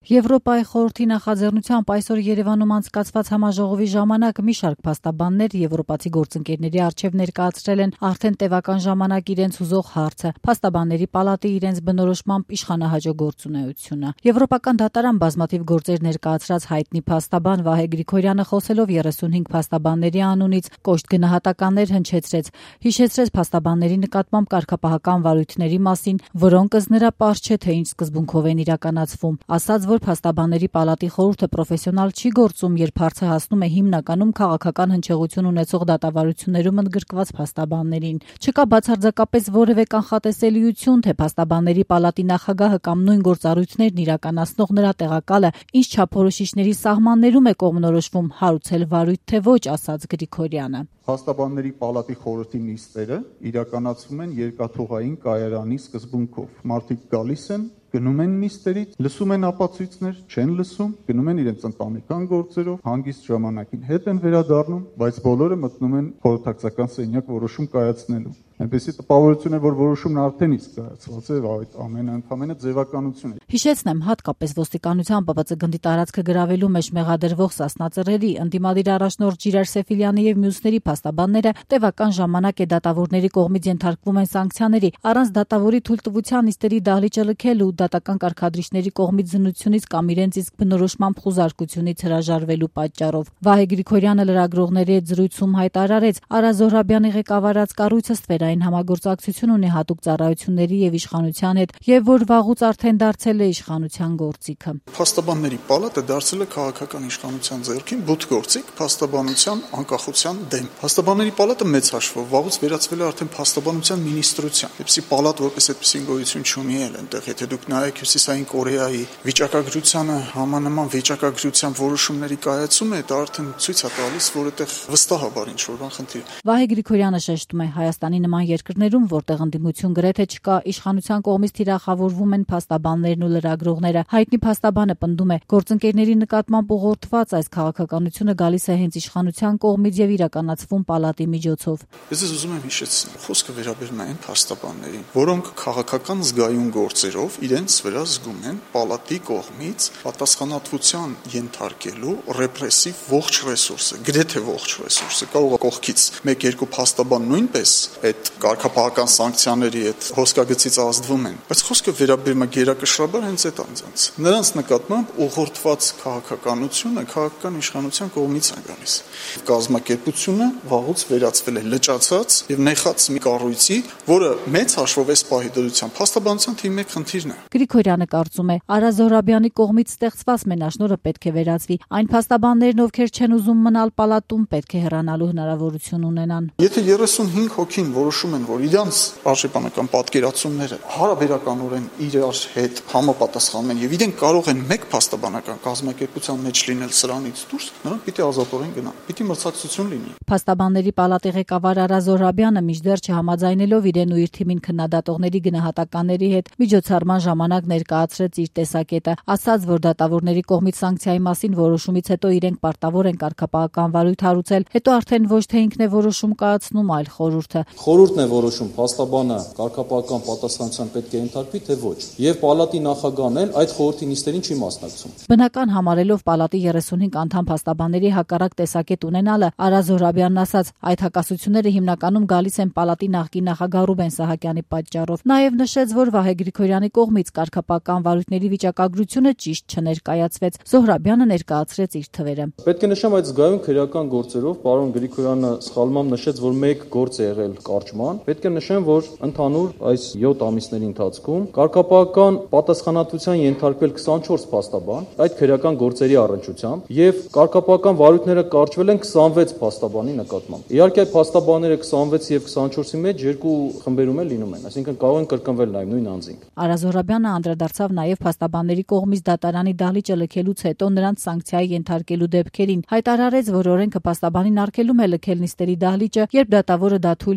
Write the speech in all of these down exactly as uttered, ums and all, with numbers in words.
Եվրոպայի խորհրդի նախաձեռնությամբ այսօր Երևանում անցկացված համաժողովի ժամանակ մի շարք փաստաբաններ եվրոպացի գործընկերների առջև ներկայացրել են արդեն տևական ժամանակ իրենց հուզող հարցը՝ Փաստաբանների պալատի իրենց բնորոշմամբ իշխանահաջող գործունեությունը։ Եվրոպական դատարան բազմաթիվ գործեր ներկայացրած հայտնի փաստաբան Վահե Գրիգորյանը խոսելով երեսունհինգ փաստաբանների անունից կոշտ գնահատականներ հնչեցրեց, հիշեցրեց փաստաբանների նկատմամբ կարգապահական վարույթների մասին, որոնք ըստ նրա պարզ չէ թե ինչ սկզբունքով են իրականացվում, ասաց, որ Փաստաբանների պալատի խորհուրդը պրոֆեսիոնալ չի գործում, երբ հարցը հասնում է հիմնականում քաղաքական հնչեղություն ունեցող դատավարություններում ընդգրկված փաստաբաններին։ Չկա բացարձակապես որևէ կանխատեսելիություն, թե Փաստաբանների պալատի նախագահը կամ նույն գործառույթներն իրականացնող նրա տեղակալը ինչ չափորոշիչների սահմաններում է կողմնորոշվում, հարուցել վարույթ թե ոչ, ասաց Գրիգորյանը։ Փաստաբանների պալատի խորհրդի նիստերը իրականացվում են երկաթուղային կայարանի սկզբունքով։ Մարդիկ գալիս են, գնում են նիստերից, լսում են ապացույցներ, չեն լսում, գնում են իրենց ընտանեկան գործերով, հանգիստ ժամանակին հետ են վերադառնում, բայց բոլորը մտնում են խորհրդակցական սենյակ որոշում կայացնելու։ Այնպեսի տպավորություն է, որ որոշումն արդեն իսկ կայացված է, այդ ամենը ընդհանրապես ձևականություն է։ Հիշեցնեմ, հատկապես ոստիկանության Պ Վ Ծ գնդի տարածքը գրավելու մեջ մեղադրվող Սասնա Ծռերի, ընդդիմադիր առաջնորդ Ժիրայր Սեֆիլյանի եւ մյուսների փաստաբանները տևական ժամանակ է դատավորների կողմից ենթարկվում են սանկցիաների, առանց դատավորի թույլտվության նիստերի դահլիճը լքելու, դատական կարգադրիչների կողմից զննությունից կամ իրենց իսկ բնորոշմամբ խուզարկությունից հրաժարվելու պատճառով։ Վահե Գրիգորյանը լրագրողների հետ զրույցում հայտարարեց, Արա Զոհրաբյանի ղեկավարած կառույցը ստվերային համագործակցություն ունի հատուկ ծառայությունների եւ իշխանության հետ եւ որ վաղուց արդեն դարձել է իշխանության գործիքը։ Փաստաբանների պալատը դարձել է քաղաքական իշխանության ձեռքին բութ գործիք փաստաբանության անկախության դեմ։ Փաստաբանների պալատը մեծ հաշվով վաղուց վերածվել է արդեն փաստաբանության մինիստրության։ Այդպիսի պալատ որպես այդպիսի գոյություն չունի էլ այնտեղ, եթե դուք նայեք Հյուսիսային Կորեայի վիճակագրությանը համանման վիճակագրության որոշումների կայացումը, դա արդեն ցույց է տալիս, որ այդտեղ վստահաբար ինչ որ բան խնդիր է։ Վահե Գրիգորյանը շեշտում է, Հայաստանի նման երկրներում, որտեղ ընդդիմություն գրեթե չկա, իշխանության կողմից թիրախավորվում են փաստաբաններն ու լրագրողները։ Հայտնի փաստաբանը պնդում է, գործընկերների նկատմամբ ուղղորդված այս քաղաքականությունը գալիս է հենց իշխանության կողմից եւ իրականացվում պալատի միջոցով։ Ես ուզում եմ հիշեցնել, խոսքը վերաբերում է այն փաստաբաններին, որոնք քաղաքական զգայուն գործերով իրենց վրա զգում են պալատի կողմից պատասխանատվության ենթարկելու ռեպրեսիվ ողջ ռեսուրսը, գրեթե ողջ ռեսուրսը։ Կարող է կողքից մեկ-երկու փաստաբան նույնպես այդ կարգապահական սանկցիաների այդ հոսքագծից ազդվում են, բայց խոսքը վերաբերում է գերակշռաբար հենց այդ անձանց։ Նրանց նկատմամբ ուղղորդված քաղաքականությունը քաղաքական իշխանության կողմից է գալիս։ Կազմակերպությունը վաղուց վերածվել է լճացած եւ նեխած մի կառույցի, որը մեծ հաշվով էս պահի դրությամբ փաստաբանության թիմի մեկ խնդիրն է։ Գրիգորյանը կարծում է, Արա Զոհրաբյանի կողմից ստեղծված մենաշնորհը պետք է վերածվի։ Այն փաստաբաններն, ովքեր չեն ուզում մնալ պալատում, պետք է հեռանալու հնարավորություն ունենան։ Եթե երեսունհինգ հոգին որոշում են, որ իրանց արժեբանական պատկերացումները հարաբերականորեն իրար հետ համապատասխանում են եւ իրենք կարող են մեկ փաստաբանական կազմակերպության մեջ լինել սրանից դուրս, նրանք պիտի ազատորեն գնան, պիտի մրցակցություն լինի։ Փաստաբանների պալատի ղեկավար Արա Զոհրաբյանը մինչդեռ չհամաձայնելով իրեն ու իր թիմին քննադատողների գնահատականների հետ միջոցառման ժամանակ ներկայացրեց իր տեսակետը, ասաց, որ դատավորների կողմից սանկցիայի մասին որոշումից հետո իրենք պարտավոր են կարգապահական վարույթ հարուցել, հետո արդեն ոչ թե ինքն է որոշում կայացնում, այլ խորհուրդը։ Խորհուրդն է որոշում փաստաբանը կարգապահական պատասխանատվության պետք է ենթարկվի, թե ոչ։ Եվ պալատի նախագահն էլ այդ խորհրդի նիստերին չի մասնակցում։ Բնական համարելով պալատի երեսունհինգ անդամ փաստաբանների հակառակ տեսակետ ունենալը, Արա Զոհրաբյանն ասաց, այդ հակասությունները հիմնականում գալիս են պալատի նախկին նախագահ Ռուբեն Սահակյանի պատճառով։ Նաև նշեց, որ Վահե Գրիգորյանի կողմից կարգապահական վարույթների վիճակագրությունը ճիշտ չներկայացվեց։ Զոհրաբյանը ներկայացրեց իր թվերը։ Պետք է նշեմ, այդ զգայուն քրեական գործերով պարոն Գրիգորյանը սխալմամբ նշեց, որ մեկ գործ է եղել կարճման։ Պետք է նշեմ, որ ընդհանուր այս յոթ ամիսների ընթացքում կարգապահական պատասխանատվության ենթարկվել քսանչորս փաստաբան այդ քրեական գործերի առնչությամբ եւ կարգապահական վարույթները կարճվել են քսանվեց փաստաբանի նկատմամբ։ Իհարկե այդ փաստաբանները քսանվեց եւ քսանչորսի մեջ երկու խմբերում էլ լինում են, այսինքն կարող են կրկնվել նաեւ նույն անձինք։ Արա Զոհրաբյանը անդրադարձավ նաեւ փաստաբանների կողմից դատարանի դահլիճը լքելուց հետո նրանց սանկցիայի ենթարկելու դեպքերին։ Հայտարարեց, որ օրենքը փաստաբանին արգելում է լքել նիստերի դահլիճը, երբ դատավորը դա թույլ չի տալիս։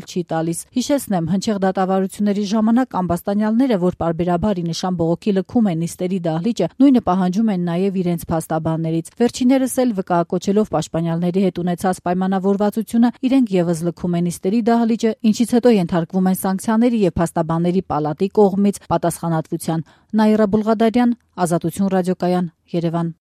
տալիս։ Հիշեցնեմ, հնչեղ դատավարությունների ժամանակ ամբաստանյալները, որ պարբերաբար ի նշան բողոքի լքում են նիստերի դահլիճը, նույնը պահանջում են նաև իրենց փաստաբաններից։ Վերջիններս էլ վկայակոչելով պաշտպանյալների հետ ունեցած պայմանավորվածությունը, իրենք եւս լքում են նիստերի դահլիճը, ինչից հետո ենթարկվում են սանկցիաների եւ փաստաբանների պալատի կողմից պատասխանատվության։ Նաիրա Բուլղադարյան, Ազատություն ռադիոկայան, Երևան։